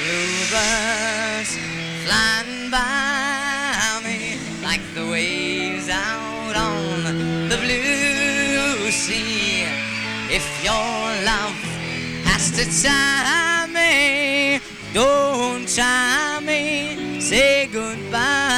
bluebirds flying by me like the waves out on the blue sea. If your love has to tie me, don't tie me, say goodbye.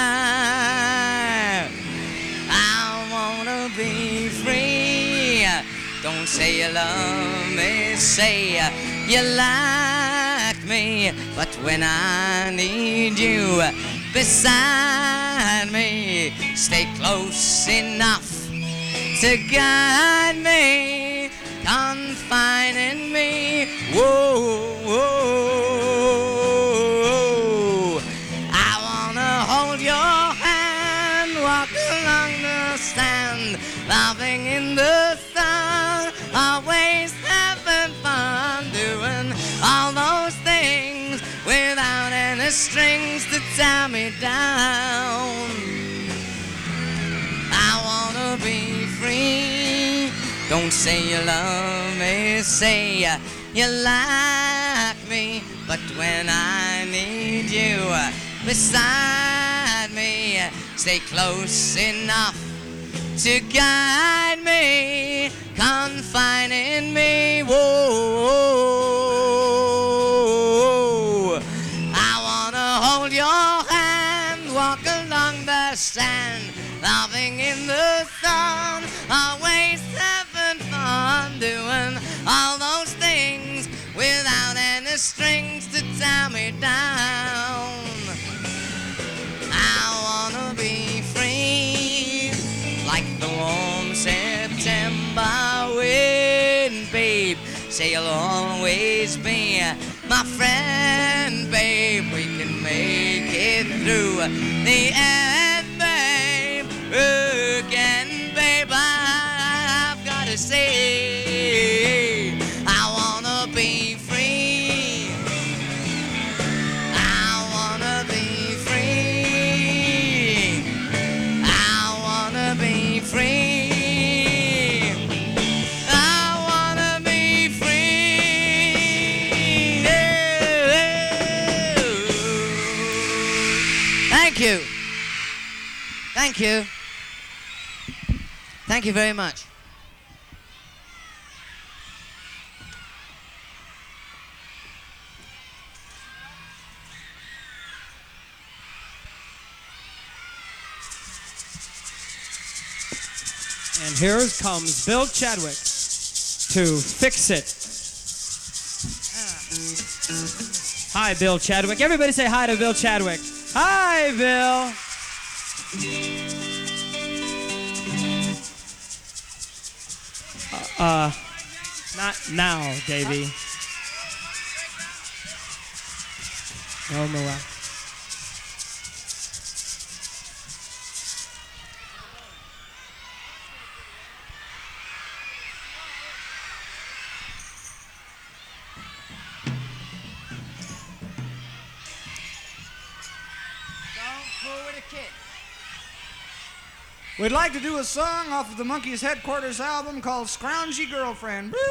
I wanna be free. Don't say you love me, say you like me. But when I need you beside me, stay close enough to guide me, confining me. Whoa, whoa. I wanna hold your hand, walk along the sand, laughing in the sun, always having fun, doing all those things without any strings to tie me down. I wanna be free. Don't say you love me, say you like me. But when I need you beside me, stay close enough to guide me, confining me. Whoa, I wanna hold your hand, walk along the sand, laughing in the sun, always having fun, doing all those things without any strings to tie me down. I wanna be free, like the warm September wind, babe. Say you'll always be my friend, babe. We can make it through the end, babe. Again, babe, I've gotta say, I wanna be free. I wanna be free. I wanna be free. I wanna be free. Thank you. Thank you. Thank you very much. And here comes Bill Chadwick to fix it. Hi, Bill Chadwick. Everybody say hi to Bill Chadwick. Hi, Bill. Not now, Davey. No, Noah. We'd like to do a song off of the Monkees' Headquarters album called Scroungy Girlfriend.